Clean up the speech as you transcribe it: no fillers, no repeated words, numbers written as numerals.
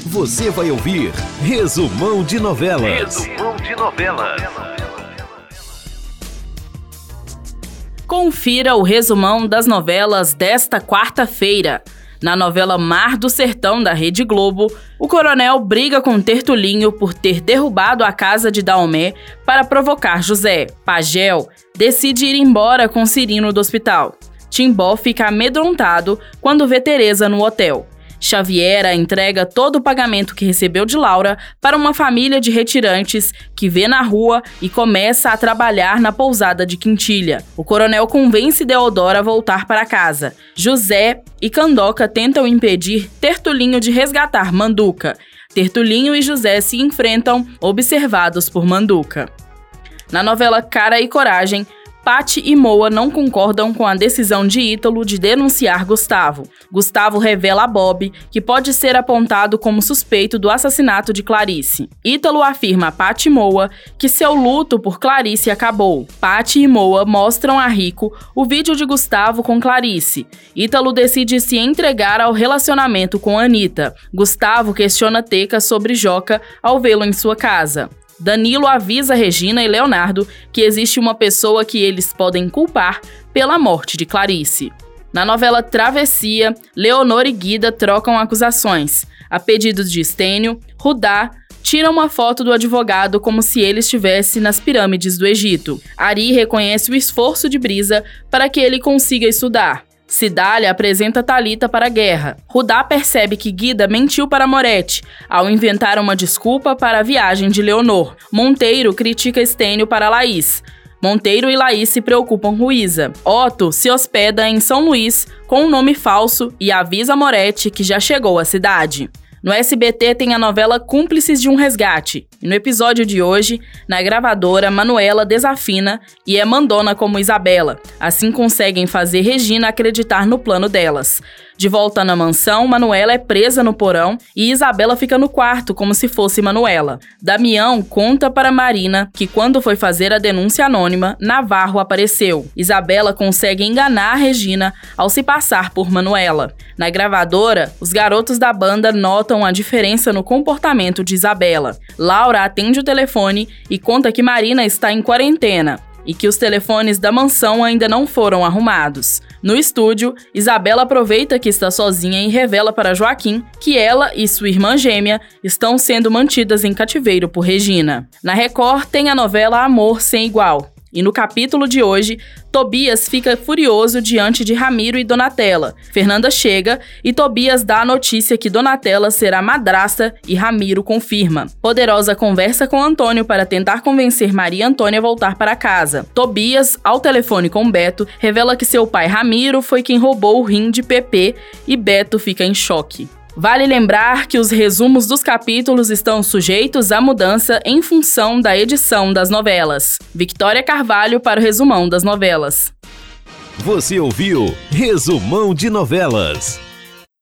Você vai ouvir Resumão de Novelas. Resumão de Novelas. Confira o resumão das novelas desta quarta-feira. Na novela Mar do Sertão, da Rede Globo, o coronel briga com Tertulinho por ter derrubado a casa de Daomé para provocar José. Pagel decide ir embora com Cirino do hospital. Timbó fica amedrontado quando vê Teresa no hotel. Xaviera entrega todo o pagamento que recebeu de Laura para uma família de retirantes que vê na rua e começa a trabalhar na pousada de Quintilha. O coronel convence Deodora a voltar para casa. José e Candoca tentam impedir Tertulinho de resgatar Manduca. Tertulinho e José se enfrentam, observados por Manduca. Na novela Cara e Coragem, Pati e Moa não concordam com a decisão de Ítalo de denunciar Gustavo. Gustavo revela a Bob que pode ser apontado como suspeito do assassinato de Clarice. Ítalo afirma a Pati e Moa que seu luto por Clarice acabou. Pati e Moa mostram a Rico o vídeo de Gustavo com Clarice. Ítalo decide se entregar ao relacionamento com Anitta. Gustavo questiona Teca sobre Joca ao vê-lo em sua casa. Danilo avisa Regina e Leonardo que existe uma pessoa que eles podem culpar pela morte de Clarice. Na novela Travessia, Leonor e Guida trocam acusações. A pedido de Estênio, Rudá tira uma foto do advogado como se ele estivesse nas pirâmides do Egito. Ari reconhece o esforço de Brisa para que ele consiga estudar. Cidália apresenta Thalita para a guerra. Rudá percebe que Guida mentiu para Moretti ao inventar uma desculpa para a viagem de Leonor. Monteiro critica Estênio para Laís. Monteiro e Laís se preocupam com Isa. Otto se hospeda em São Luís com um nome falso e avisa Moretti que já chegou à cidade. No SBT tem a novela Cúmplices de um Resgate. E no episódio de hoje, na gravadora, Manuela desafina e é mandona como Isabela. Assim conseguem fazer Regina acreditar no plano delas. De volta na mansão, Manuela é presa no porão e Isabela fica no quarto como se fosse Manuela. Damião conta para Marina que quando foi fazer a denúncia anônima, Navarro apareceu. Isabela consegue enganar Regina ao se passar por Manuela. Na gravadora, os garotos da banda notam a diferença no comportamento de Isabela. Laura atende o telefone e conta que Marina está em quarentena e que os telefones da mansão ainda não foram arrumados. No estúdio, Isabela aproveita que está sozinha e revela para Joaquim que ela e sua irmã gêmea estão sendo mantidas em cativeiro por Regina. Na Record tem a novela Amor Sem Igual. E no capítulo de hoje, Tobias fica furioso diante de Ramiro e Donatella. Fernanda chega e Tobias dá a notícia que Donatella será madrasta e Ramiro confirma. Poderosa conversa com Antônio para tentar convencer Maria Antônia a voltar para casa. Tobias, ao telefone com Beto, revela que seu pai Ramiro foi quem roubou o rim de Pepe e Beto fica em choque. Vale lembrar que os resumos dos capítulos estão sujeitos à mudança em função da edição das novelas. Victoria Carvalho para o Resumão das Novelas. Você ouviu Resumão de Novelas.